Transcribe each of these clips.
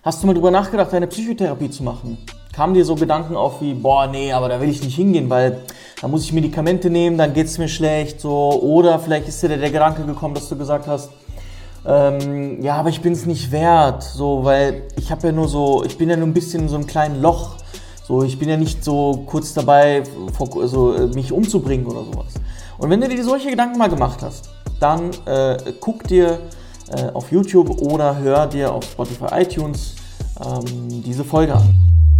Hast du mal drüber nachgedacht, eine Psychotherapie zu machen? Kamen dir so Gedanken auf wie, boah, nee, aber da will ich nicht hingehen, weil da muss ich Medikamente nehmen, dann geht es mir schlecht, so. Oder vielleicht ist dir der Gedanke gekommen, dass du gesagt hast, ja, aber ich bin es nicht wert, so, weil ich bin ja nur ein bisschen in so einem kleinen Loch, so, ich bin ja nicht so kurz dabei, mich umzubringen oder sowas. Und wenn du dir solche Gedanken mal gemacht hast, dann guck dir auf YouTube oder hör dir auf Spotify, iTunes diese Folge an.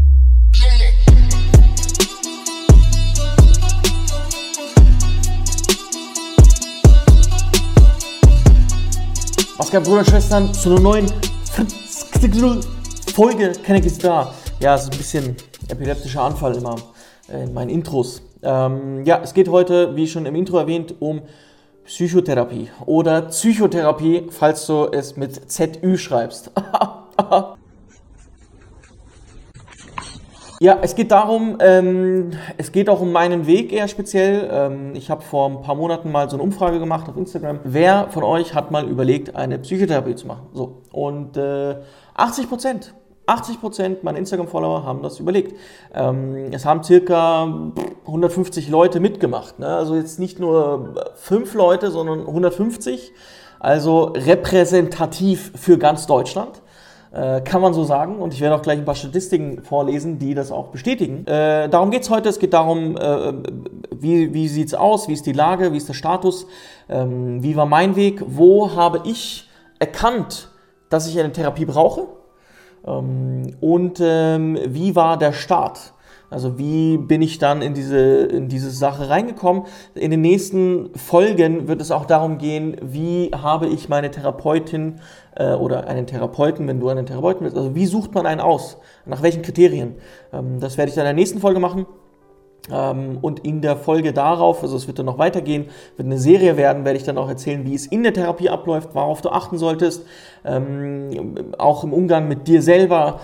Was geht, Brüder und Schwestern, zu einer neuen Folge Kenneck ist da. Ja, es ist ein bisschen epileptischer Anfall immer in meinen Intros. Ja, es geht heute, wie schon im Intro erwähnt, um Psychotherapie oder Psychotherapie, falls du es mit ZÜ schreibst. Ja, es geht darum, es geht auch um meinen Weg eher speziell. Ich habe vor ein paar Monaten mal so eine Umfrage gemacht auf Instagram. Wer von euch hat mal überlegt, eine Psychotherapie zu machen? So, und 80% meiner Instagram-Follower haben das überlegt. Es haben circa 150 Leute mitgemacht, ne? Also jetzt nicht nur 5 Leute, sondern 150. Also repräsentativ für ganz Deutschland. Kann man so sagen, und ich werde auch gleich ein paar Statistiken vorlesen, die das auch bestätigen. Darum geht es heute. Es geht darum, wie sieht es aus, wie ist die Lage, wie ist der Status, wie war mein Weg, wo habe ich erkannt, dass ich eine Therapie brauche, und wie war der Start. Also wie bin ich dann in diese Sache reingekommen? In den nächsten Folgen wird es auch darum gehen, wie habe ich meine Therapeutin oder einen Therapeuten, wenn du einen Therapeuten bist, also wie sucht man einen aus? Nach welchen Kriterien? Das werde ich dann in der nächsten Folge machen. Und in der Folge darauf, also es wird dann noch weitergehen, wird eine Serie werden, werde ich dann auch erzählen, wie es in der Therapie abläuft, worauf du achten solltest, auch im Umgang mit dir selber.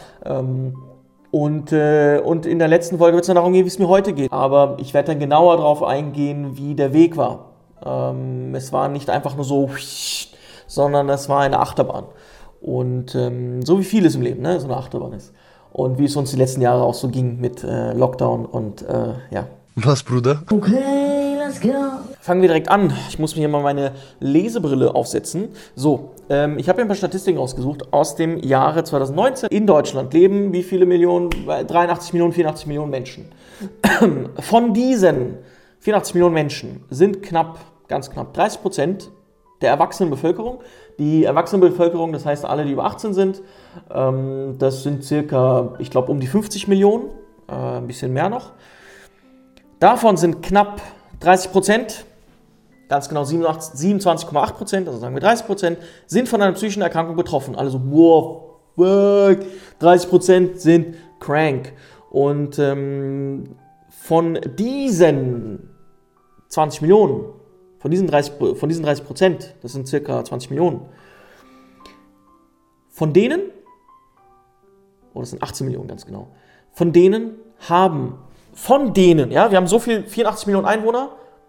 Und in der letzten Folge wird es dann darum gehen, wie es mir heute geht. Aber ich werde dann genauer darauf eingehen, wie der Weg war. Es war nicht einfach nur so, sondern es war eine Achterbahn. Und so wie vieles im Leben, ne, so eine Achterbahn ist. Und wie es uns die letzten Jahre auch so ging mit Lockdown und ja. Was, Bruder? Okay, let's go. Fangen wir direkt an. Ich muss mir hier mal meine Lesebrille aufsetzen. So, ich habe hier ein paar Statistiken rausgesucht aus dem Jahre 2019. In Deutschland leben wie viele Millionen? 83 Millionen, 84 Millionen Menschen. Von diesen 84 Millionen Menschen sind ganz knapp 30% der erwachsenen Bevölkerung. Die erwachsene Bevölkerung, das heißt alle, die über 18 sind, das sind circa, ich glaube, um die 50 Millionen, ein bisschen mehr noch. Davon sind knapp 30%, ganz genau 27,8%, also sagen wir 30%, sind von einer psychischen Erkrankung betroffen. Also, wow, fuck, 30% sind crank. Und von diesen 20 Millionen, von diesen 30%, das sind circa 20 Millionen, von denen, das sind 18 Millionen ganz genau, ja, wir haben so viel, 84 Millionen Einwohner,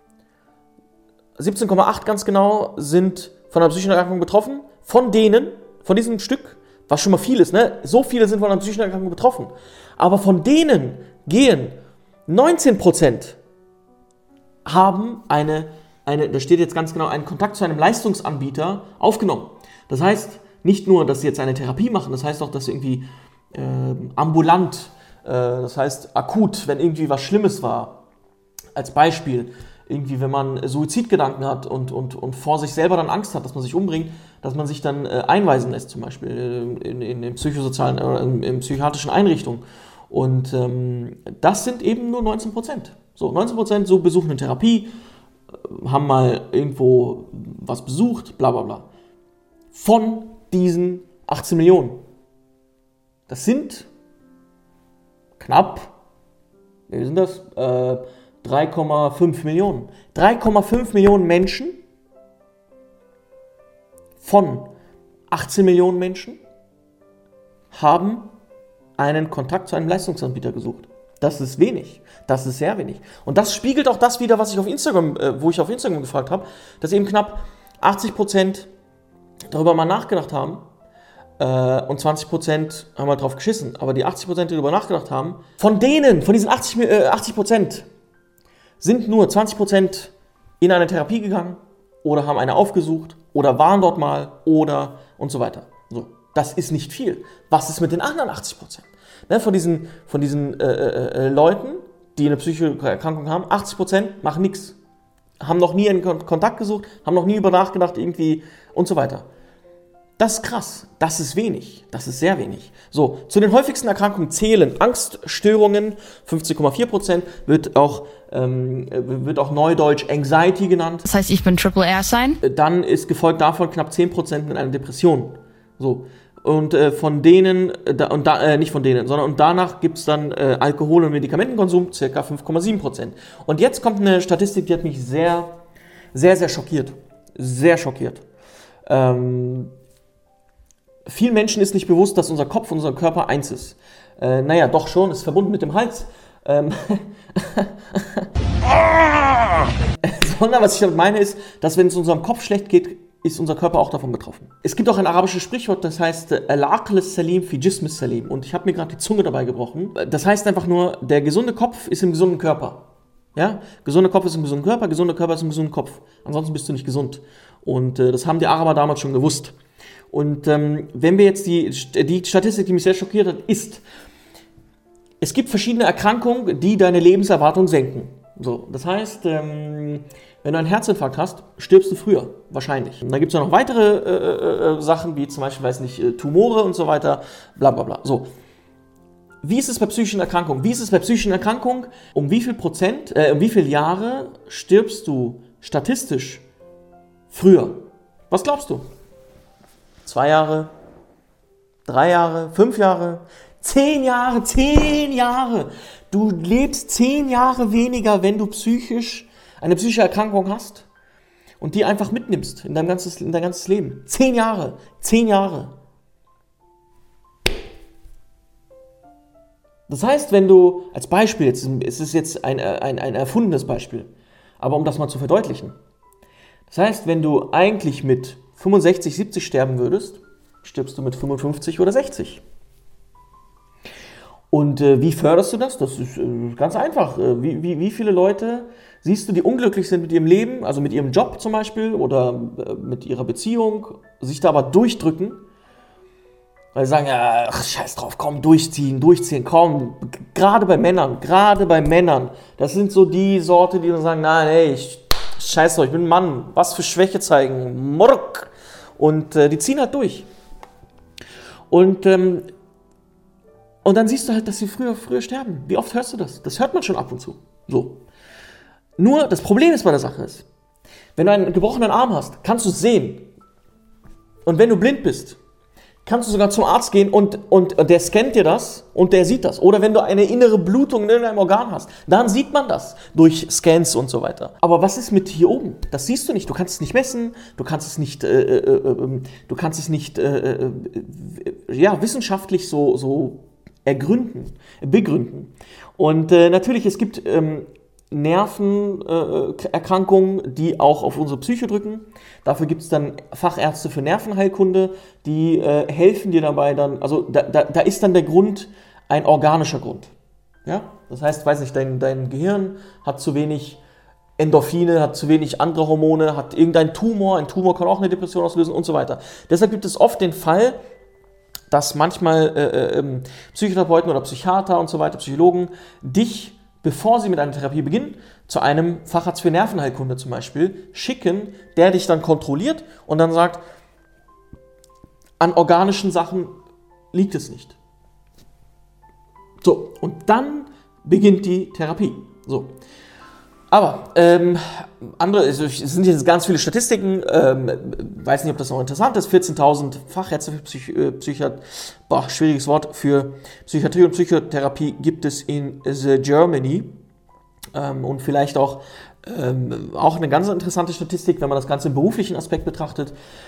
17,8 ganz genau sind von einer psychischen Erkrankung betroffen. Von diesem Stück, was schon mal viel ist, ne? So viele sind von einer psychischen Erkrankung betroffen. Aber von denen gehen 19% haben da steht jetzt ganz genau, einen Kontakt zu einem Leistungsanbieter aufgenommen. Das heißt nicht nur, dass sie jetzt eine Therapie machen, das heißt auch, dass sie irgendwie ambulant, das heißt akut, wenn irgendwie was Schlimmes war, als Beispiel, irgendwie wenn man Suizidgedanken hat und vor sich selber dann Angst hat, dass man sich umbringt, dass man sich dann einweisen lässt, zum Beispiel in psychosozialen oder in psychiatrischen Einrichtungen. Und das sind eben nur 19%. So, 19% so besuchen eine Therapie, haben mal irgendwo was besucht, bla bla bla. Von diesen 18 Millionen. Das sind knapp, wie sind das? 3,5 Millionen. 3,5 Millionen Menschen von 18 Millionen Menschen haben einen Kontakt zu einem Leistungsanbieter gesucht. Das ist wenig. Das ist sehr wenig. Und das spiegelt auch das wider, was ich auf Instagram, wo ich auf Instagram gefragt habe, dass eben knapp 80% darüber mal nachgedacht haben, und 20% haben halt drauf geschissen. Aber die 80%, die darüber nachgedacht haben, von diesen 80%, sind nur 20% in eine Therapie gegangen oder haben eine aufgesucht oder waren dort mal oder und so weiter. So, das ist nicht viel. Was ist mit den anderen 80%? Ne, von diesen Leuten, die eine psychische Erkrankung haben, 80% machen nichts. Haben noch nie einen Kontakt gesucht, haben noch nie über nachgedacht irgendwie und so weiter. Das ist krass, das ist wenig, das ist sehr wenig. So, zu den häufigsten Erkrankungen zählen Angststörungen, 15,4%, wird auch neudeutsch Anxiety genannt. Das heißt, ich bin Triple R-Sign? Dann ist gefolgt davon knapp 10% mit einer Depression. So. Und von denen, nicht von denen, sondern und danach gibt es dann Alkohol- und Medikamentenkonsum, ca. 5,7%. Und jetzt kommt eine Statistik, die hat mich sehr, sehr, sehr schockiert. Sehr schockiert. Vielen Menschen ist nicht bewusst, dass unser Kopf und unser Körper eins ist. Naja, doch schon, ist verbunden mit dem Hals. Sondern was ich damit meine ist, dass wenn es unserem Kopf schlecht geht, ist unser Körper auch davon betroffen. Es gibt auch ein arabisches Sprichwort, das heißt Al-Aql Salim fi Jism Salim. Und ich habe mir gerade die Zunge dabei gebrochen. Das heißt einfach nur, der gesunde Kopf ist im gesunden Körper. Ja? Gesunder Kopf ist im gesunden Körper, gesunder Körper ist im gesunden Kopf. Ansonsten bist du nicht gesund. Und das haben die Araber damals schon gewusst. Und wenn wir jetzt die Statistik, die mich sehr schockiert hat, ist, es gibt verschiedene Erkrankungen, die deine Lebenserwartung senken. So, das heißt, wenn du einen Herzinfarkt hast, stirbst du früher, wahrscheinlich. Und dann gibt es noch weitere Sachen, wie zum Beispiel, Tumore und so weiter, bla bla bla. So. Wie ist es bei psychischen Erkrankungen? Um wie viel Jahre stirbst du statistisch früher? Was glaubst du? 2 Jahre? 3 Jahre? 5 Jahre? 10 Jahre? 10 Jahre! Du lebst 10 Jahre weniger, wenn du eine psychische Erkrankung hast und die einfach mitnimmst in dein ganzes Leben. 10 Jahre. 10 Jahre. Das heißt, wenn du, als Beispiel, es ist jetzt ein erfundenes Beispiel, aber um das mal zu verdeutlichen. Das heißt, wenn du eigentlich mit 65, 70 sterben würdest, stirbst du mit 55 oder 60. Und wie förderst du das? Das ist ganz einfach. Wie viele Leute siehst du, die unglücklich sind mit ihrem Leben, also mit ihrem Job zum Beispiel oder mit ihrer Beziehung, sich da aber durchdrücken, weil sie sagen, ja, ach, scheiß drauf, komm, durchziehen, komm. Gerade bei Männern, das sind so die Sorte, die dann sagen, nein, ey, scheiß drauf, ich bin ein Mann, was für Schwäche zeigen, Murk. Und die ziehen halt durch. Und dann siehst du halt, dass sie früher sterben. Wie oft hörst du das? Das hört man schon ab und zu. So. Nur, das Problem ist bei der Sache ist, wenn du einen gebrochenen Arm hast, kannst du es sehen. Und wenn du blind bist, kannst du sogar zum Arzt gehen und der scannt dir das und der sieht das. Oder wenn du eine innere Blutung in irgendeinem Organ hast, dann sieht man das durch Scans und so weiter. Aber was ist mit hier oben? Das siehst du nicht. Du kannst es nicht messen, du kannst es nicht wissenschaftlich so begründen. Und natürlich, es gibt Nervenerkrankungen, die auch auf unsere Psyche drücken. Dafür gibt es dann Fachärzte für Nervenheilkunde, die helfen dir dabei dann, also da ist dann der Grund ein organischer Grund. Ja? Das heißt, weiß nicht, dein Gehirn hat zu wenig Endorphine, hat zu wenig andere Hormone, hat irgendein Tumor, ein Tumor kann auch eine Depression auslösen und so weiter. Deshalb gibt es oft den Fall, dass manchmal Psychotherapeuten oder Psychiater und so weiter, Psychologen, dich, bevor sie mit einer Therapie beginnen, zu einem Facharzt für Nervenheilkunde zum Beispiel schicken, der dich dann kontrolliert und dann sagt, an organischen Sachen liegt es nicht. So, und dann beginnt die Therapie. So. Aber es sind jetzt ganz viele Statistiken, weiß nicht, ob das noch interessant ist, 14.000 Fachärzte für schwieriges Wort, für Psychiatrie und Psychotherapie gibt es in Germany und vielleicht auch eine ganz interessante Statistik, wenn man das Ganze im beruflichen Aspekt betrachtet.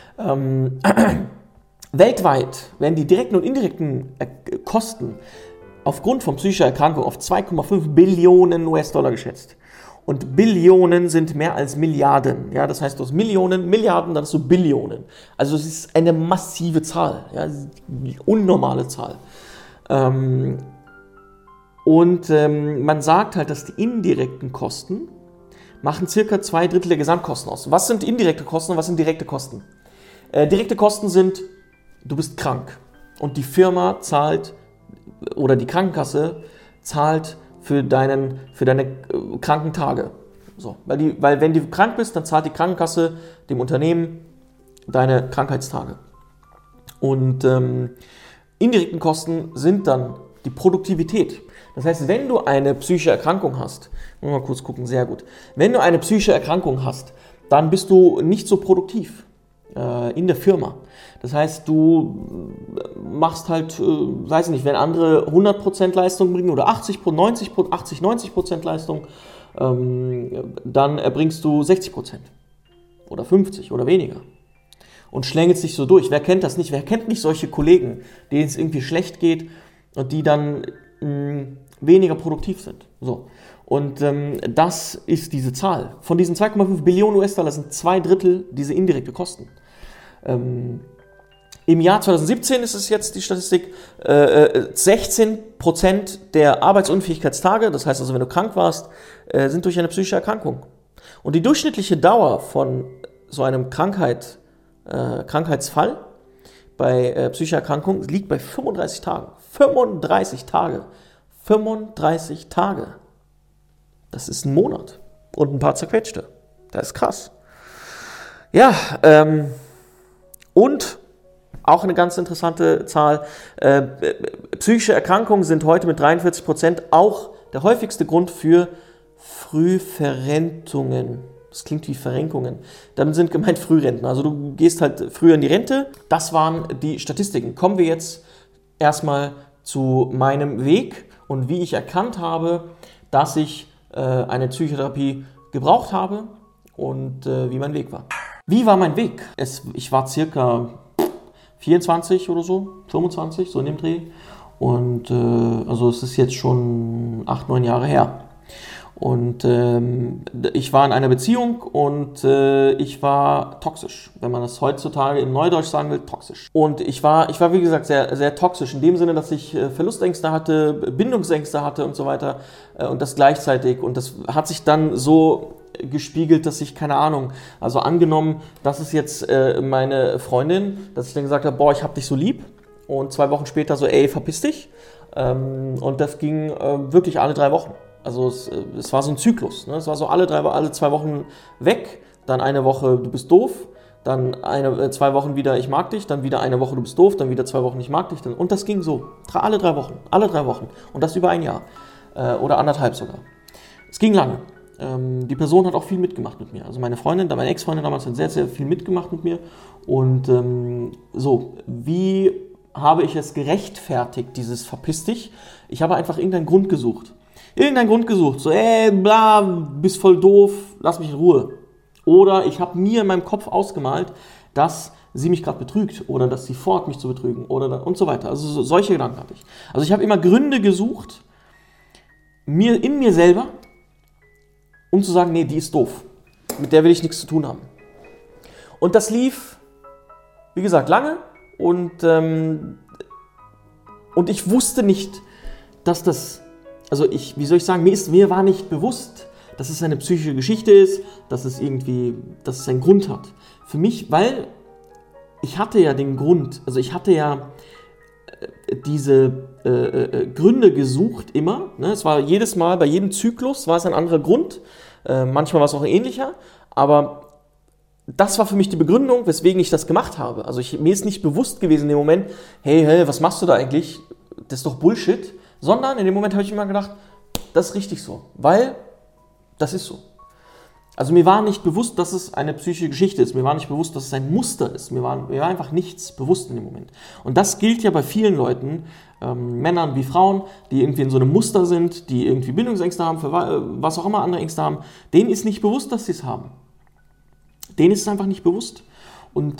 Weltweit werden die direkten und indirekten Kosten aufgrund von psychischer Erkrankung auf 2,5 Billionen US-Dollar geschätzt. Und Billionen sind mehr als Milliarden. Ja, das heißt, du hast Millionen, Milliarden, dann hast du Billionen. Also es ist eine massive Zahl, ja, eine unnormale Zahl. Man sagt halt, dass die indirekten Kosten machen circa 2/3 der Gesamtkosten aus. Was sind indirekte Kosten und was sind direkte Kosten? Direkte Kosten sind, du bist krank und die Firma zahlt oder die Krankenkasse zahlt für deine Krankentage. So, weil wenn du krank bist, dann zahlt die Krankenkasse dem Unternehmen deine Krankheitstage. Und indirekten Kosten sind dann die Produktivität. Das heißt, wenn du eine psychische Erkrankung hast, mal kurz gucken, sehr gut. Wenn du eine psychische Erkrankung hast, dann bist du nicht so produktiv in der Firma. Das heißt, du machst halt, weiß ich nicht, wenn andere 100% Leistung bringen oder 90% Leistung, dann erbringst du 60% oder 50% oder weniger und schlängelst dich so durch. Wer kennt das nicht? Wer kennt nicht solche Kollegen, denen es irgendwie schlecht geht und die dann weniger produktiv sind? So. Und das ist diese Zahl. Von diesen 2,5 Billionen US-Dollar sind 2/3 diese indirekte Kosten. Im Jahr 2017 ist es jetzt die Statistik, 16% der Arbeitsunfähigkeitstage, das heißt also, wenn du krank warst, sind durch eine psychische Erkrankung. Und die durchschnittliche Dauer von so einem Krankheitsfall bei psychischer Erkrankung liegt bei 35 Tagen. 35 Tage. 35 Tage. Das ist ein Monat und ein paar zerquetschte. Das ist krass. Ja, und auch eine ganz interessante Zahl, psychische Erkrankungen sind heute mit 43% auch der häufigste Grund für Frühverrentungen. Das klingt wie Verrenkungen. Damit sind gemeint Frührenten. Also du gehst halt früher in die Rente. Das waren die Statistiken. Kommen wir jetzt erstmal zu meinem Weg und wie ich erkannt habe, dass ich eine Psychotherapie gebraucht habe und wie mein Weg war. Wie war mein Weg? Ich war circa 24 oder so, 25, so in dem Dreh. Und also es ist jetzt schon 8, 9 Jahre her. Und ich war in einer Beziehung und ich war toxisch, wenn man das heutzutage im Neudeutsch sagen will, toxisch. Und ich war wie gesagt sehr, sehr toxisch in dem Sinne, dass ich Verlustängste hatte, Bindungsängste hatte und so weiter und das gleichzeitig. Und das hat sich dann so gespiegelt, dass ich, keine Ahnung, also angenommen, das ist jetzt meine Freundin, dass ich dann gesagt habe, boah, ich hab dich so lieb und 2 Wochen später so, ey, verpiss dich. Und das ging wirklich alle 3 Wochen. Also es war so ein Zyklus, ne? Es war so alle 2 Wochen weg, dann eine Woche, du bist doof, dann 2 Wochen wieder, ich mag dich, dann wieder eine Woche, du bist doof, dann wieder 2 Wochen, ich mag dich. Und das ging so, alle 3 Wochen. Und das über ein Jahr oder 1,5 sogar. Es ging lange. Die Person hat auch viel mitgemacht mit mir. Also meine Ex-Freundin damals hat sehr, sehr viel mitgemacht mit mir. Und wie habe ich es gerechtfertigt, dieses verpiss dich? Ich habe einfach irgendeinen Grund gesucht. So, bla, bist voll doof, lass mich in Ruhe. Oder ich habe mir in meinem Kopf ausgemalt, dass sie mich gerade betrügt oder dass sie vorhat, mich zu betrügen und so weiter. Also solche Gedanken hatte ich. Also ich habe immer Gründe gesucht, in mir selber, um zu sagen, nee, die ist doof. Mit der will ich nichts zu tun haben. Und das lief, wie gesagt, lange und ich wusste nicht, dass das, mir war nicht bewusst, dass es eine psychische Geschichte ist, dass es einen Grund hat. Für mich, weil ich hatte ja den Grund, also ich hatte ja diese Gründe gesucht immer. Ne? Es war jedes Mal, bei jedem Zyklus war es ein anderer Grund. Manchmal war es auch ähnlicher, aber das war für mich die Begründung, weswegen ich das gemacht habe. Also mir ist nicht bewusst gewesen in dem Moment, hey, was machst du da eigentlich? Das ist doch Bullshit. Sondern in dem Moment habe ich immer gedacht, das ist richtig so, weil das ist so. Also mir war nicht bewusst, dass es eine psychische Geschichte ist. Mir war nicht bewusst, dass es ein Muster ist. Mir war einfach nichts bewusst in dem Moment. Und das gilt ja bei vielen Leuten, Männern wie Frauen, die irgendwie in so einem Muster sind, die irgendwie Bindungsängste haben, für was auch immer andere Ängste haben. Denen ist nicht bewusst, dass sie es haben. Denen ist es einfach nicht bewusst. Und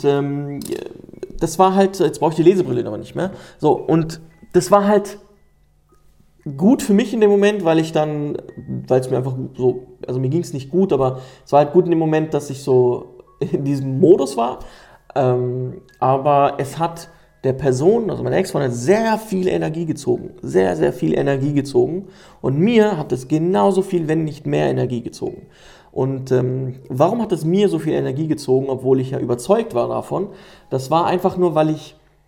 das war halt, jetzt brauche ich die Lesebrille aber nicht mehr. So, und das war halt gut für mich in dem Moment, weil es mir einfach so, also mir ging es nicht gut, aber es war halt gut in dem Moment, dass ich so in diesem Modus war. Aber es hat der Person, also meine Ex-Freundin, sehr viel Energie gezogen. Sehr, sehr viel Energie gezogen. Und mir hat es genauso viel, wenn nicht mehr Energie gezogen. Und warum hat es mir so viel Energie gezogen, obwohl ich ja überzeugt war davon? Das war einfach nur, weil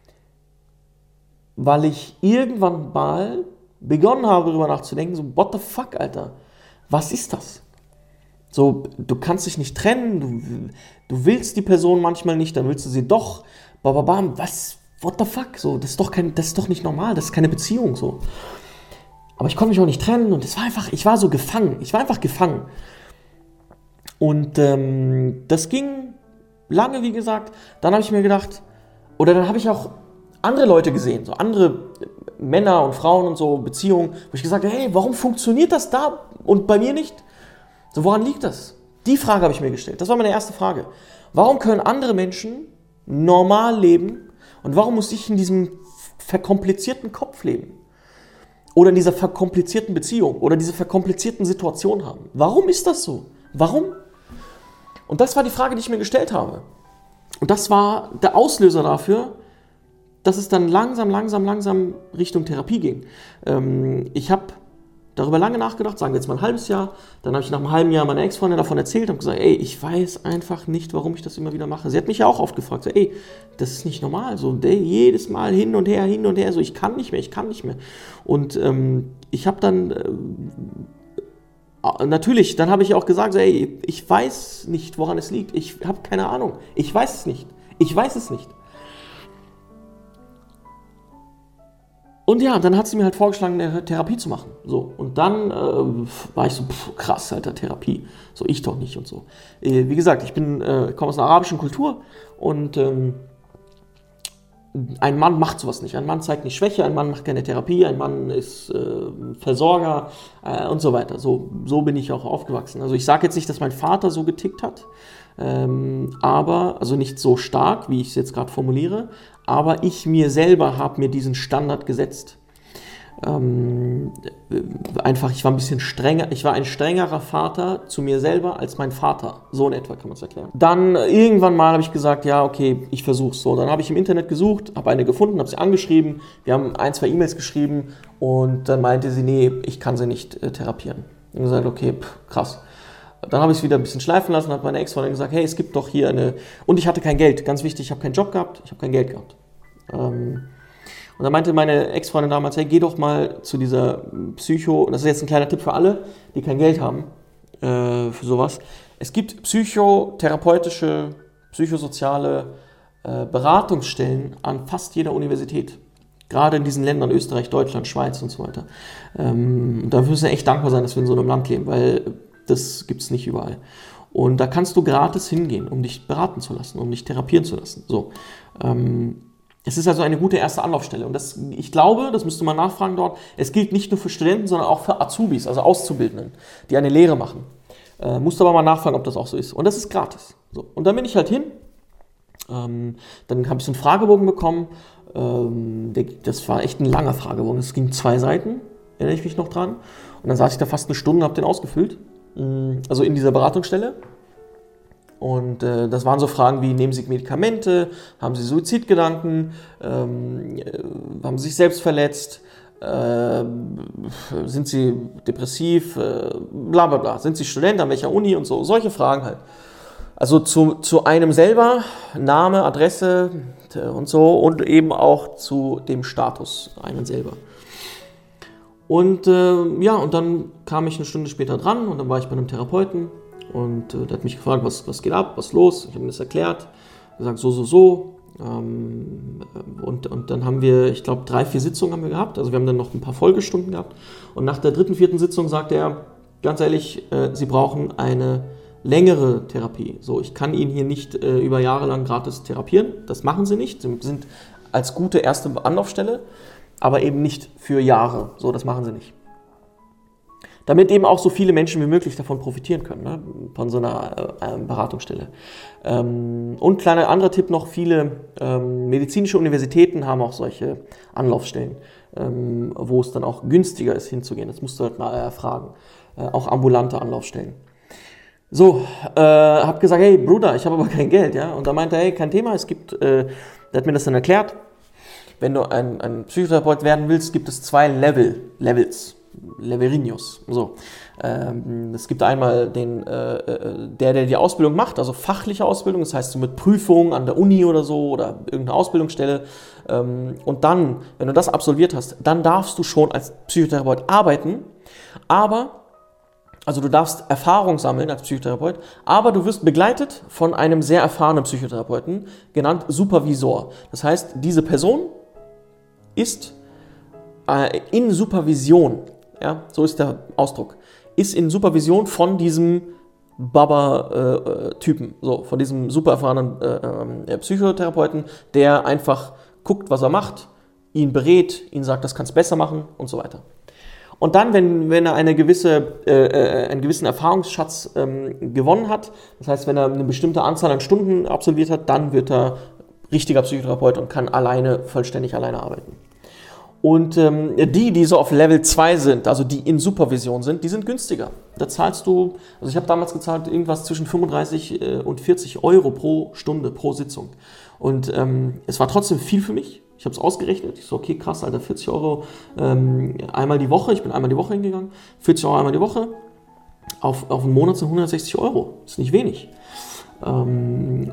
ich irgendwann mal begonnen habe, darüber nachzudenken, so, what the fuck, Alter, was ist das? So, du kannst dich nicht trennen, du willst die Person manchmal nicht, dann willst du sie doch, bababam, was, what the fuck, so, das ist doch nicht normal, das ist keine Beziehung, so. Aber ich konnte mich auch nicht trennen und ich war so gefangen, ich war einfach gefangen. Und das ging lange, wie gesagt, dann habe ich mir gedacht, oder dann habe ich auch andere Leute gesehen, so andere Männer und Frauen und so, Beziehungen, wo ich gesagt habe, hey, warum funktioniert das da und bei mir nicht? So, woran liegt das? Die Frage habe ich mir gestellt. Das war meine erste Frage. Warum können andere Menschen normal leben und warum muss ich in diesem verkomplizierten Kopf leben? Oder in dieser verkomplizierten Beziehung oder diese verkomplizierten Situation haben? Warum ist das so? Warum? Und das war die Frage, die ich mir gestellt habe. Und das war der Auslöser dafür, dass es dann langsam Richtung Therapie ging. Ich habe darüber lange nachgedacht, sagen wir jetzt mal ein halbes Jahr, dann habe ich nach einem halben Jahr meiner Ex-Freundin davon erzählt und gesagt, ey, ich weiß einfach nicht, warum ich das immer wieder mache. Sie hat mich ja auch oft gefragt, so, ey, das ist nicht normal, so jedes Mal hin und her, so ich kann nicht mehr. Und ich habe dann natürlich, dann habe ich auch gesagt, so, ey, ich weiß nicht, woran es liegt, ich habe keine Ahnung, ich weiß es nicht. Und ja, dann hat sie mir halt vorgeschlagen, eine Therapie zu machen. So, und dann war ich so, krass, Alter, Therapie. So, ich doch nicht und so. Wie gesagt, ich komme aus einer arabischen Kultur und ein Mann macht sowas nicht. Ein Mann zeigt nicht Schwäche, ein Mann macht keine Therapie, ein Mann ist Versorger und so weiter. So bin ich auch aufgewachsen. Also ich sage jetzt nicht, dass mein Vater so getickt hat, aber, also nicht so stark, wie ich es jetzt gerade formuliere, aber ich mir selber habe mir diesen Standard gesetzt. Einfach, ich war ein bisschen strenger, ich war ein strengerer Vater zu mir selber als mein Vater. So in etwa kann man es erklären. Dann irgendwann mal habe ich gesagt, ja, okay, ich versuch's so. Dann habe ich im Internet gesucht, habe eine gefunden, habe sie angeschrieben, wir haben 1, 2 E-Mails geschrieben und dann meinte sie, nee, ich kann sie nicht therapieren. Und gesagt, okay, krass. Dann habe ich es wieder ein bisschen schleifen lassen, hat meine Ex-Freundin gesagt, hey, es gibt doch hier eine... Und ich hatte kein Geld, ganz wichtig, ich habe keinen Job gehabt, ich habe kein Geld gehabt. Und dann meinte meine Ex-Freundin damals, hey, geh doch mal zu dieser das ist jetzt ein kleiner Tipp für alle, die kein Geld haben für sowas. Es gibt psychotherapeutische, psychosoziale Beratungsstellen an fast jeder Universität. Gerade in diesen Ländern, Österreich, Deutschland, Schweiz und so weiter. Und da müssen wir echt dankbar sein, dass wir in so einem Land leben, weil das gibt es nicht überall. Und da kannst du gratis hingehen, um dich beraten zu lassen, um dich therapieren zu lassen. So. Es ist also eine gute erste Anlaufstelle. Und ich glaube, das müsste man nachfragen dort, es gilt nicht nur für Studenten, sondern auch für Azubis, also Auszubildenden, die eine Lehre machen. Musst aber mal nachfragen, ob das auch so ist. Und das ist gratis. So. Und dann bin ich halt hin. Dann habe ich so einen Fragebogen bekommen. Das war echt ein langer Fragebogen. Das ging 2 Seiten, erinnere ich mich noch dran. Und dann saß ich da fast eine Stunde und habe den ausgefüllt. Also in dieser Beratungsstelle. Und das waren so Fragen wie, nehmen Sie Medikamente, haben Sie Suizidgedanken, haben Sie sich selbst verletzt, sind Sie depressiv, bla bla bla, sind Sie Student, an welcher Uni und so, solche Fragen halt. Also zu einem selber, Name, Adresse und so und eben auch zu dem Status einen selber. Und und dann kam ich eine Stunde später dran und dann war ich bei einem Therapeuten und der hat mich gefragt, was geht ab, was ist los? Ich habe ihm das erklärt, gesagt so. Und dann haben wir, ich glaube, 3, 4 Sitzungen haben wir gehabt. Also wir haben dann noch ein paar Folgestunden gehabt. Und nach der 3., 4. Sitzung sagte er, ganz ehrlich, Sie brauchen eine längere Therapie. So, ich kann Ihnen hier nicht über Jahre lang gratis therapieren. Das machen Sie nicht. Sie sind als gute erste Anlaufstelle, aber eben nicht für Jahre. So, das machen Sie nicht. Damit eben auch so viele Menschen wie möglich davon profitieren können, ne? Von so einer Beratungsstelle. Und kleiner anderer Tipp noch, viele medizinische Universitäten haben auch solche Anlaufstellen. wo es dann auch günstiger ist hinzugehen. Das musst du halt mal erfragen. Auch ambulante Anlaufstellen. So, hab gesagt, hey Bruder, ich habe aber kein Geld, ja. Und da meinte er, hey, kein Thema, der hat mir das dann erklärt, wenn du ein Psychotherapeut werden willst, gibt es 2 Levels, Leverinos. So, es gibt einmal der die Ausbildung macht, also fachliche Ausbildung, das heißt so mit Prüfungen an der Uni oder so oder irgendeine Ausbildungsstelle. Und dann, wenn du das absolviert hast, dann darfst du schon als Psychotherapeut arbeiten, also du darfst Erfahrung sammeln als Psychotherapeut, aber du wirst begleitet von einem sehr erfahrenen Psychotherapeuten, genannt Supervisor. Das heißt, diese Person ist in Supervision, ja, so ist der Ausdruck, ist in Supervision von diesem Baba-Typen, so, von diesem super erfahrenen Psychotherapeuten, der einfach guckt, was er macht, ihn berät, ihn sagt, das kannst du besser machen und so weiter. Und dann, wenn er einen gewissen Erfahrungsschatz gewonnen hat, das heißt, wenn er eine bestimmte Anzahl an Stunden absolviert hat, dann wird er richtiger Psychotherapeut und kann vollständig alleine arbeiten. Und die so auf Level 2 sind, also die in Supervision sind, die sind günstiger. Da zahlst du, also ich habe damals gezahlt, irgendwas zwischen 35 und 40 Euro pro Stunde, pro Sitzung. Und es war trotzdem viel für mich. Ich habe es ausgerechnet. Ich so, okay, krass, Alter, 40 Euro einmal die Woche. Ich bin einmal die Woche hingegangen. 40 Euro einmal die Woche. Auf einen Monat sind 160 Euro. Das ist nicht wenig. Dann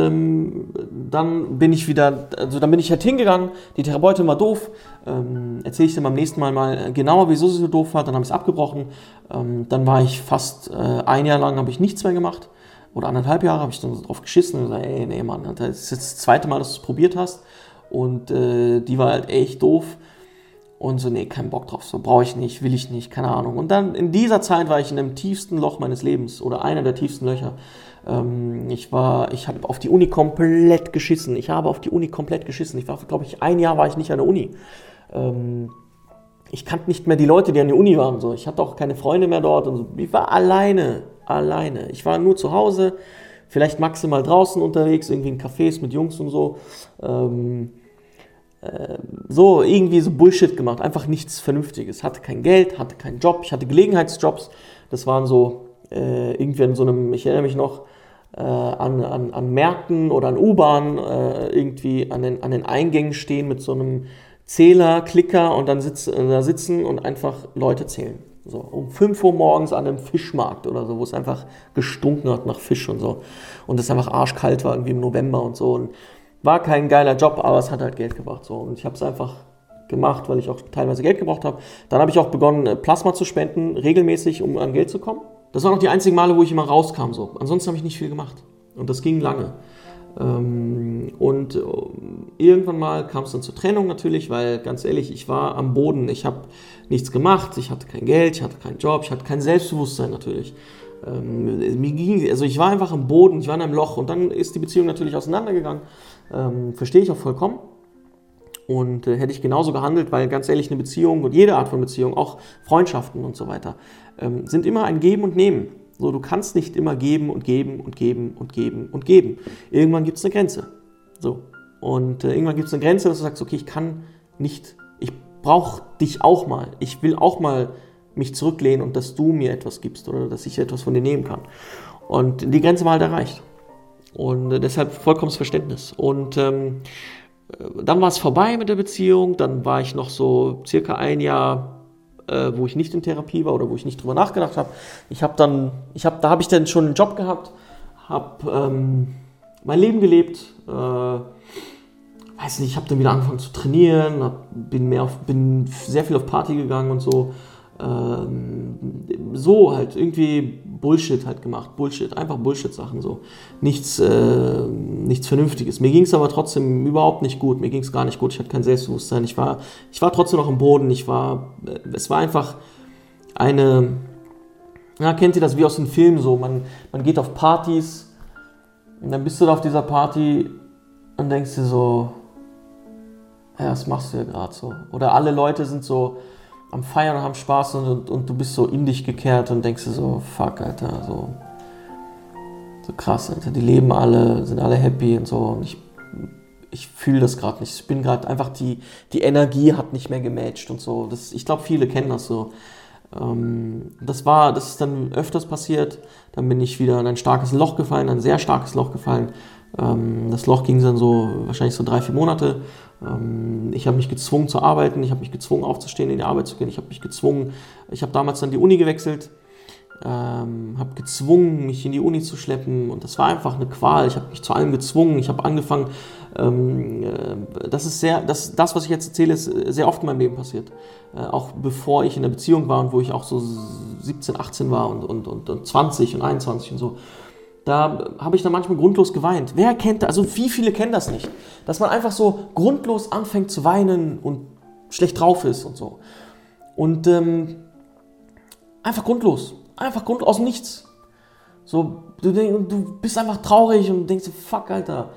bin ich halt hingegangen. Die Therapeutin war doof. Erzähle ich dir beim nächsten Mal genauer, wieso sie so doof war. Dann habe ich es abgebrochen. Dann war ich fast ein Jahr lang, habe ich nichts mehr gemacht. Oder 1,5 Jahre habe ich dann drauf geschissen und gesagt, ey, nee, Mann, das ist jetzt das 2. Mal, dass du es probiert hast. Und die war halt echt doof. Und so, nee, kein Bock drauf, so brauche ich nicht, will ich nicht, keine Ahnung. Und dann in dieser Zeit war ich in dem tiefsten Loch meines Lebens oder einer der tiefsten Löcher. Ich habe auf die Uni komplett geschissen. Ich war, glaube ich, 1 Jahr war ich nicht an der Uni. Ich kannte nicht mehr die Leute, die an der Uni waren. So. Ich hatte auch keine Freunde mehr dort. Und so. Ich war alleine. Ich war nur zu Hause, vielleicht maximal draußen unterwegs, irgendwie in Cafés mit Jungs und so. So irgendwie so Bullshit gemacht, einfach nichts Vernünftiges. Hatte kein Geld, hatte keinen Job, ich hatte Gelegenheitsjobs. Das waren so irgendwie in so einem, ich erinnere mich noch, an Märkten oder an U-Bahnen, irgendwie an den Eingängen stehen mit so einem Zähler, Klicker und dann da sitzen und einfach Leute zählen. So, um 5 Uhr morgens an einem Fischmarkt oder so, wo es einfach gestunken hat nach Fisch und so. Und es einfach arschkalt war, irgendwie im November und so. Und war kein geiler Job, aber es hat halt Geld gebracht. So. Und ich habe es einfach gemacht, weil ich auch teilweise Geld gebraucht habe. Dann habe ich auch begonnen, Plasma zu spenden, regelmäßig, um an Geld zu kommen. Das waren auch die einzigen Male, wo ich immer rauskam. So. Ansonsten habe ich nicht viel gemacht. Und das ging lange. Und irgendwann mal kam es dann zur Trennung natürlich, weil ganz ehrlich, ich war am Boden. Ich habe nichts gemacht, ich hatte kein Geld, ich hatte keinen Job, ich hatte kein Selbstbewusstsein natürlich. Ich war einfach am Boden, ich war in einem Loch und dann ist die Beziehung natürlich auseinandergegangen. Verstehe ich auch vollkommen. Und hätte ich genauso gehandelt, weil ganz ehrlich, eine Beziehung und jede Art von Beziehung, auch Freundschaften und so weiter, sind immer ein Geben und Nehmen. So, du kannst nicht immer geben und geben und geben und geben und geben. Irgendwann gibt es eine Grenze. So. Und irgendwann gibt es eine Grenze, dass du sagst, okay, ich brauche dich auch mal. Ich will auch mal mich zurücklehnen und dass du mir etwas gibst oder dass ich etwas von dir nehmen kann. Und die Grenze war halt erreicht. Und deshalb vollkommenes Verständnis. Und dann war es vorbei mit der Beziehung. Dann war ich noch so circa 1 Jahr, wo ich nicht in Therapie war oder wo ich nicht drüber nachgedacht habe. Da habe ich dann schon einen Job gehabt, habe mein Leben gelebt, weiß nicht, ich habe dann wieder angefangen zu trainieren, bin sehr viel auf Party gegangen und so. So halt irgendwie Bullshit halt gemacht. Einfach Bullshit-Sachen so. Nichts Vernünftiges. Mir ging es aber trotzdem überhaupt nicht gut. Mir ging es gar nicht gut. Ich hatte kein Selbstbewusstsein. Ich war trotzdem noch am Boden. Es war einfach kennt ihr das wie aus den Filmen so? Man geht auf Partys und dann bist du da auf dieser Party und denkst dir so, ja, was machst du hier gerade so? Oder alle Leute sind so am Feiern und haben Spaß und du bist so in dich gekehrt und denkst dir so, fuck, Alter, so krass, Alter, die leben alle, sind alle happy und so. Und ich fühle das gerade nicht. Ich bin gerade einfach, die Energie hat nicht mehr gematcht und so. Ich glaube, viele kennen das so. Das ist dann öfters passiert. Dann bin ich wieder in ein starkes Loch gefallen, ein sehr starkes Loch gefallen. Das Loch ging dann wahrscheinlich so 3-4 Monate. Ich habe mich gezwungen zu arbeiten, ich habe mich gezwungen aufzustehen, in die Arbeit zu gehen. Ich habe damals dann die Uni gewechselt, habe gezwungen, mich in die Uni zu schleppen, und das war einfach eine Qual. Ich habe mich zu allem gezwungen. Ich habe angefangen, das, was ich jetzt erzähle, ist sehr oft in meinem Leben passiert. Auch bevor ich in der Beziehung war und wo ich auch so 17, 18 war und 20 und 21 und so. Da habe ich dann manchmal grundlos geweint. Wie viele kennen das nicht? Dass man einfach so grundlos anfängt zu weinen und schlecht drauf ist und so. Und einfach grundlos aus dem Nichts. So, du bist einfach traurig und denkst, fuck, Alter.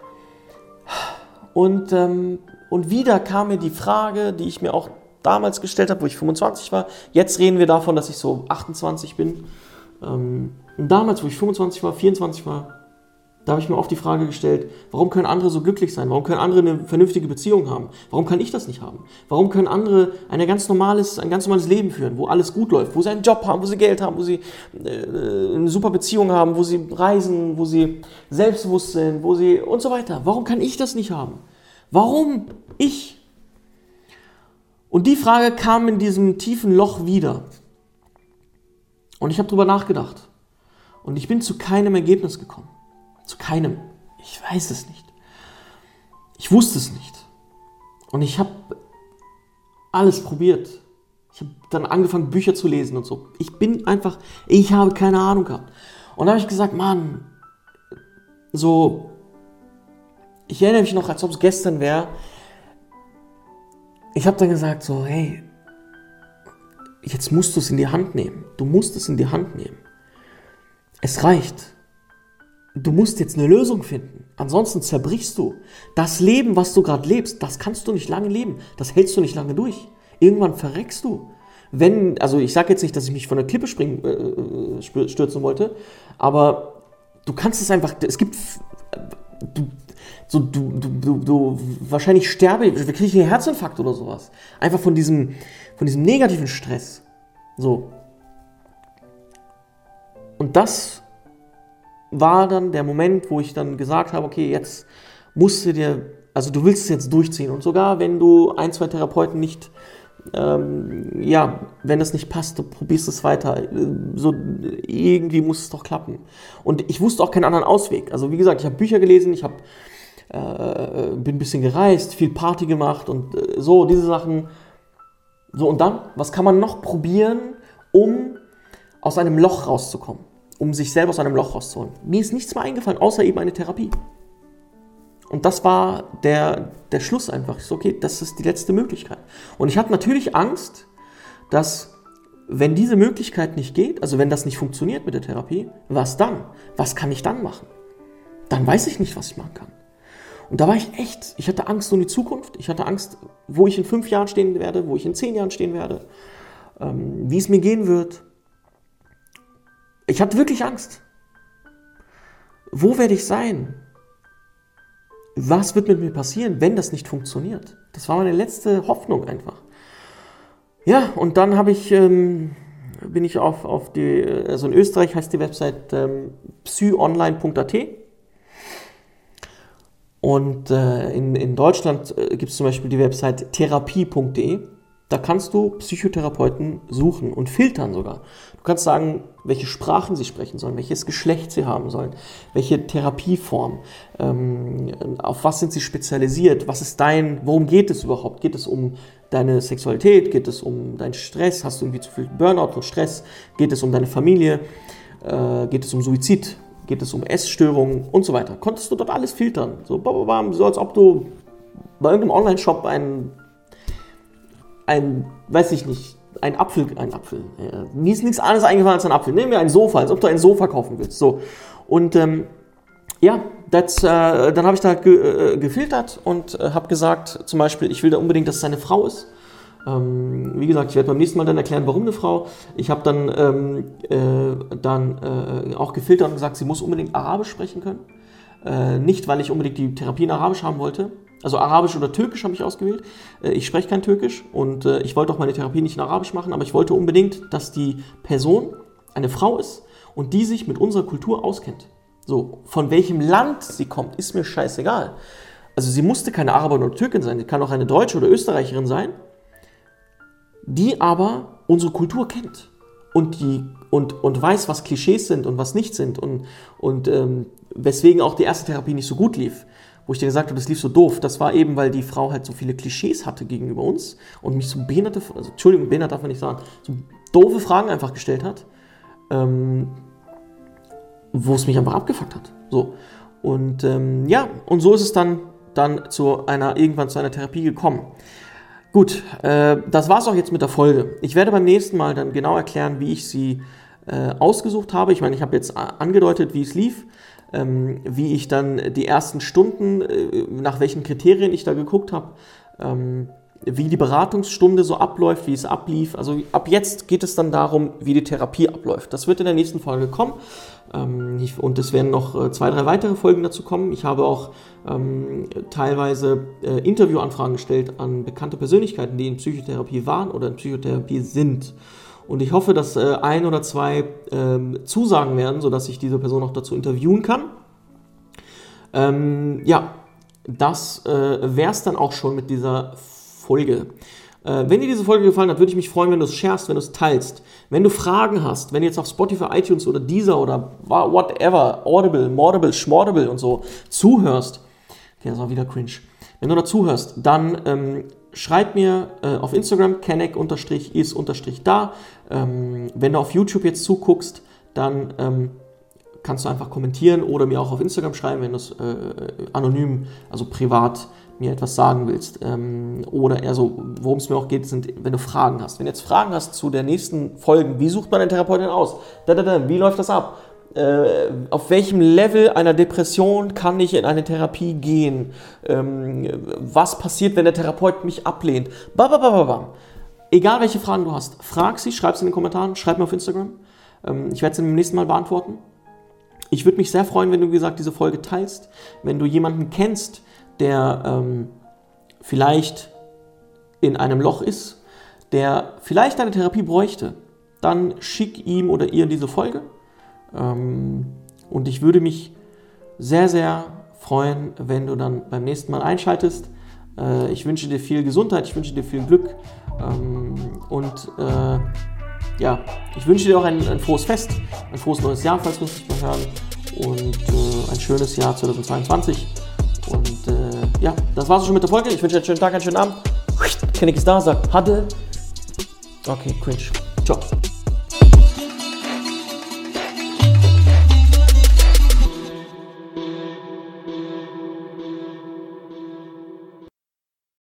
Und wieder kam mir die Frage, die ich mir auch damals gestellt habe, wo ich 25 war. Jetzt reden wir davon, dass ich so 28 bin. Und damals, wo ich 25 war, 24 war, da habe ich mir oft die Frage gestellt, warum können andere so glücklich sein? Warum können andere eine vernünftige Beziehung haben? Warum kann ich das nicht haben? Warum können andere ein ganz normales Leben führen, wo alles gut läuft, wo sie einen Job haben, wo sie Geld haben, wo sie eine super Beziehung haben, wo sie reisen, wo sie selbstbewusst sind, und so weiter. Warum kann ich das nicht haben? Warum ich? Und die Frage kam in diesem tiefen Loch wieder. Und ich habe drüber nachgedacht. Und ich bin zu keinem Ergebnis gekommen. Zu keinem. Ich weiß es nicht. Ich wusste es nicht. Und ich habe alles probiert. Ich habe dann angefangen, Bücher zu lesen und so. Ich habe keine Ahnung gehabt. Und da habe ich gesagt, Mann, so, ich erinnere mich noch, als ob es gestern wäre. Ich habe dann gesagt, so, hey, jetzt musst du es in die Hand nehmen. Du musst es in die Hand nehmen. Es reicht. Du musst jetzt eine Lösung finden. Ansonsten zerbrichst du. Das Leben, was du gerade lebst, das kannst du nicht lange leben. Das hältst du nicht lange durch. Irgendwann verreckst du. Ich sage jetzt nicht, dass ich mich von der Klippe stürzen wollte, aber du kannst es einfach, wahrscheinlich kriegst du einen Herzinfarkt oder sowas. Einfach von diesem negativen Stress. So. Und das war dann der Moment, wo ich dann gesagt habe, okay, jetzt du willst es jetzt durchziehen. Und sogar wenn du 1, 2 Therapeuten nicht, wenn das nicht passt, du probierst es weiter. So, irgendwie muss es doch klappen. Und ich wusste auch keinen anderen Ausweg. Also wie gesagt, ich habe Bücher gelesen, ich bin ein bisschen gereist, viel Party gemacht und so, diese Sachen. So, und dann, was kann man noch probieren, um aus einem Loch rauszukommen? Um sich selber aus einem Loch rauszuholen. Mir ist nichts mehr eingefallen, außer eben eine Therapie. Und das war der Schluss einfach. Ich so, okay, das ist die letzte Möglichkeit. Und ich hatte natürlich Angst, dass, wenn diese Möglichkeit nicht geht, also wenn das nicht funktioniert mit der Therapie, was dann? Was kann ich dann machen? Dann weiß ich nicht, was ich machen kann. Und da war ich hatte Angst um die Zukunft. Ich hatte Angst, wo ich in 5 Jahren stehen werde, wo ich in 10 Jahren stehen werde, wie es mir gehen wird. Ich hatte wirklich Angst. Wo werde ich sein? Was wird mit mir passieren, wenn das nicht funktioniert? Das war meine letzte Hoffnung einfach. Ja, und dann bin ich also in Österreich heißt die Website psyonline.at. Und in Deutschland gibt es zum Beispiel die Website therapie.de. Da kannst du Psychotherapeuten suchen und filtern sogar. Du kannst sagen, welche Sprachen sie sprechen sollen, welches Geschlecht sie haben sollen, welche Therapieform, auf was sind sie spezialisiert, worum geht es überhaupt? Geht es um deine Sexualität? Geht es um deinen Stress? Hast du irgendwie zu viel Burnout und Stress? Geht es um deine Familie? Geht es um Suizid? Geht es um Essstörungen und so weiter? Konntest du dort alles filtern? So als ob du bei irgendeinem Online-Shop ein Apfel. Mir ist nichts anderes eingefallen als ein Apfel. Nehmen wir ein Sofa, als ob du ein Sofa kaufen willst. So. Und dann habe ich da gefiltert und habe gesagt, zum Beispiel, ich will da unbedingt, dass es eine Frau ist. Wie gesagt, ich werde beim nächsten Mal dann erklären, warum eine Frau. Ich habe dann auch gefiltert und gesagt, sie muss unbedingt Arabisch sprechen können. Nicht, weil ich unbedingt die Therapie in Arabisch haben wollte. Also Arabisch oder Türkisch habe ich ausgewählt. Ich spreche kein Türkisch und ich wollte auch meine Therapie nicht in Arabisch machen, aber ich wollte unbedingt, dass die Person eine Frau ist und die sich mit unserer Kultur auskennt. So, von welchem Land sie kommt, ist mir scheißegal. Also sie musste keine Araberin oder Türkin sein, sie kann auch eine Deutsche oder Österreicherin sein, die aber unsere Kultur kennt und weiß, was Klischees sind und was nicht sind und weswegen auch die erste Therapie nicht so gut lief. Wo ich dir gesagt habe, das lief so doof, das war eben, weil die Frau halt so viele Klischees hatte gegenüber uns und mich so behindert darf man nicht sagen, so doofe Fragen einfach gestellt hat, wo es mich einfach abgefuckt hat. So. Und und so ist es dann irgendwann zu einer Therapie gekommen. Gut, das war's auch jetzt mit der Folge. Ich werde beim nächsten Mal dann genau erklären, wie ich sie ausgesucht habe. Ich meine, ich habe jetzt angedeutet, wie es lief. Wie ich dann die ersten Stunden, nach welchen Kriterien ich da geguckt habe, wie die Beratungsstunde so abläuft, wie es ablief. Also ab jetzt geht es dann darum, wie die Therapie abläuft. Das wird in der nächsten Folge kommen und es werden noch 2, 3 weitere Folgen dazu kommen. Ich habe auch teilweise Interviewanfragen gestellt an bekannte Persönlichkeiten, die in Psychotherapie waren oder in Psychotherapie sind. Und ich hoffe, dass 1 oder 2 zusagen werden, sodass ich diese Person auch dazu interviewen kann. Das wäre es dann auch schon mit dieser Folge. Wenn dir diese Folge gefallen hat, würde ich mich freuen, wenn du es sharest, wenn du es teilst. Wenn du Fragen hast, wenn du jetzt auf Spotify, iTunes oder Deezer oder whatever, Audible, Maudible, Schmaudible und so zuhörst. Okay, das war wieder cringe. Wenn du da zuhörst, dann schreib mir auf Instagram, kenneck_is_da. Wenn du auf YouTube jetzt zuguckst, dann kannst du einfach kommentieren oder mir auch auf Instagram schreiben, wenn du es anonym, also privat mir etwas sagen willst. Oder eher so, worum es mir auch geht, sind, wenn du Fragen hast. Wenn du jetzt Fragen hast zu der nächsten Folge, wie sucht man eine Therapeutin aus? Wie läuft das ab? Auf welchem Level einer Depression kann ich in eine Therapie gehen? Was passiert, wenn der Therapeut mich ablehnt? Egal welche Fragen du hast, frag sie, schreib sie in den Kommentaren, schreib mir auf Instagram. Ich werde sie beim nächsten Mal beantworten. Ich würde mich sehr freuen, wenn du, wie gesagt, diese Folge teilst. Wenn du jemanden kennst, der vielleicht in einem Loch ist, der vielleicht eine Therapie bräuchte, dann schick ihm oder ihr diese Folge. Und ich würde mich sehr, sehr freuen, wenn du dann beim nächsten Mal einschaltest. Ich wünsche dir viel Gesundheit, ich wünsche dir viel Glück ich wünsche dir auch ein frohes Fest, ein frohes neues Jahr, falls wir uns nicht mehr hören, und ein schönes Jahr 2022. Und das war's schon mit der Folge. Ich wünsche dir einen schönen Tag, einen schönen Abend. Kenneck ist da, sagt Hadde. Okay, cringe. Ciao.